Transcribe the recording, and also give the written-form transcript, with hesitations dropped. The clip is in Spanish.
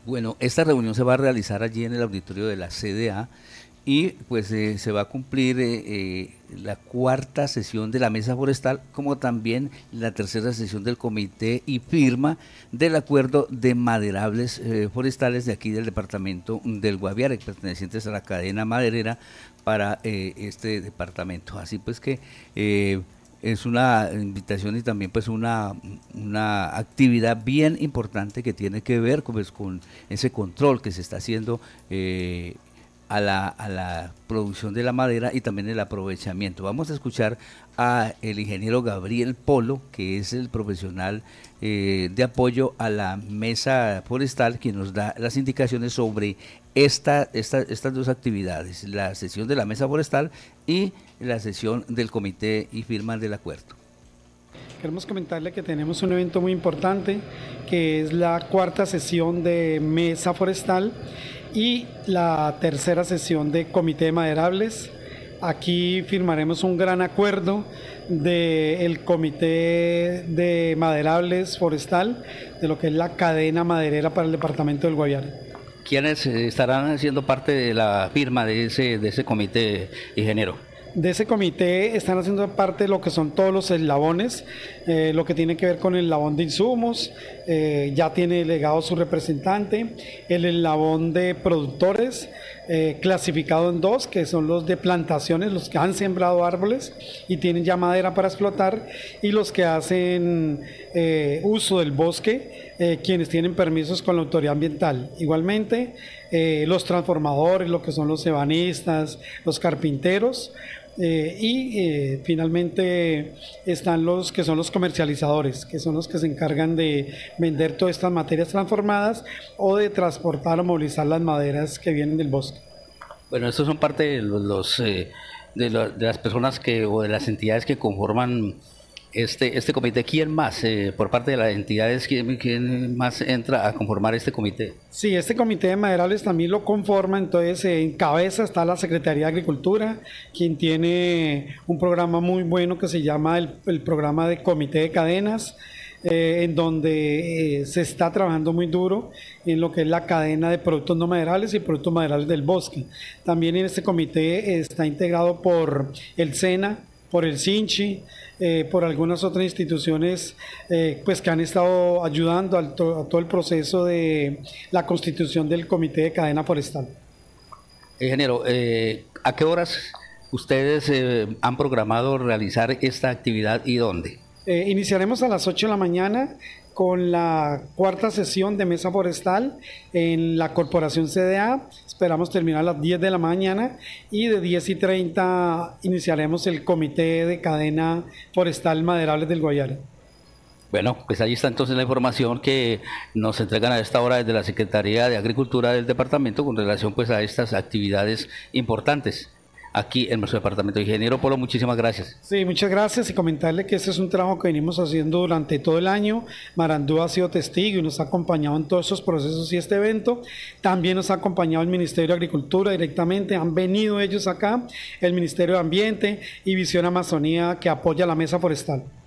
Bueno, esta reunión se va a realizar allí en el auditorio de la CDA y pues se va a cumplir la cuarta sesión de la mesa forestal, como también la tercera sesión del comité y firma del acuerdo de maderables forestales de aquí del departamento del Guaviare, pertenecientes a la cadena maderera para este departamento. Así pues que es una invitación y también pues una actividad bien importante que tiene que ver pues, con ese control que se está haciendo a la producción de la madera y también el aprovechamiento. Vamos a escuchar a el ingeniero Gabriel Polo, que es el profesional de apoyo a la mesa forestal, quien nos da las indicaciones sobre estas dos actividades, la sesión de la mesa forestal y la sesión del comité y firma del acuerdo. Queremos comentarle que tenemos un evento muy importante, que es la cuarta sesión de mesa forestal y la tercera sesión de comité de maderables. Aquí firmaremos un gran acuerdo del comité de maderables forestal, de lo que es la cadena maderera para el departamento del Guaviare. ¿Quiénes estarán haciendo parte de la firma de ese comité, ingeniero? De ese comité están haciendo parte de lo que son todos los eslabones, lo que tiene que ver con el eslabón de insumos, ya tiene delegado su representante, el eslabón de productores, clasificado en dos, que son los de plantaciones, los que han sembrado árboles y tienen ya madera para explotar, y los que hacen uso del bosque, quienes tienen permisos con la autoridad ambiental. Igualmente, los transformadores, lo que son los ebanistas, los carpinteros, finalmente están los que son los comercializadores, que son los que se encargan de vender todas estas materias transformadas o de transportar o movilizar las maderas que vienen del bosque. Bueno, estos son parte de de las personas o de las entidades que conforman este comité. ¿Quién más, por parte de las entidades, quién más entra a conformar este comité? Sí, este comité de maderables también lo conforma, entonces en cabeza está la Secretaría de Agricultura, quien tiene un programa muy bueno que se llama el programa de comité de cadenas, en donde se está trabajando muy duro en lo que es la cadena de productos no maderables y productos maderables del bosque. También en este comité está integrado por el SENA, por el SINCHI, por algunas otras instituciones pues que han estado ayudando a todo el proceso de la constitución del comité de cadena forestal. Ingeniero, ¿a qué horas ustedes han programado realizar esta actividad y dónde? Iniciaremos a las 8 de la mañana con la cuarta sesión de mesa forestal en la Corporación CDA. Esperamos terminar a las 10 de la mañana y de 10:30 iniciaremos el comité de cadena forestal maderables del Guaviare. Bueno, pues ahí está entonces la información que nos entregan a esta hora desde la Secretaría de Agricultura del departamento con relación pues a estas actividades importantes aquí en nuestro departamento. Ingeniero Polo, muchísimas gracias. Sí, muchas gracias, y comentarle que este es un trabajo que venimos haciendo durante todo el año. Marandú ha sido testigo y nos ha acompañado en todos estos procesos y este evento. También nos ha acompañado el Ministerio de Agricultura directamente, han venido ellos acá, el Ministerio de Ambiente y Visión Amazonía, que apoya la mesa forestal.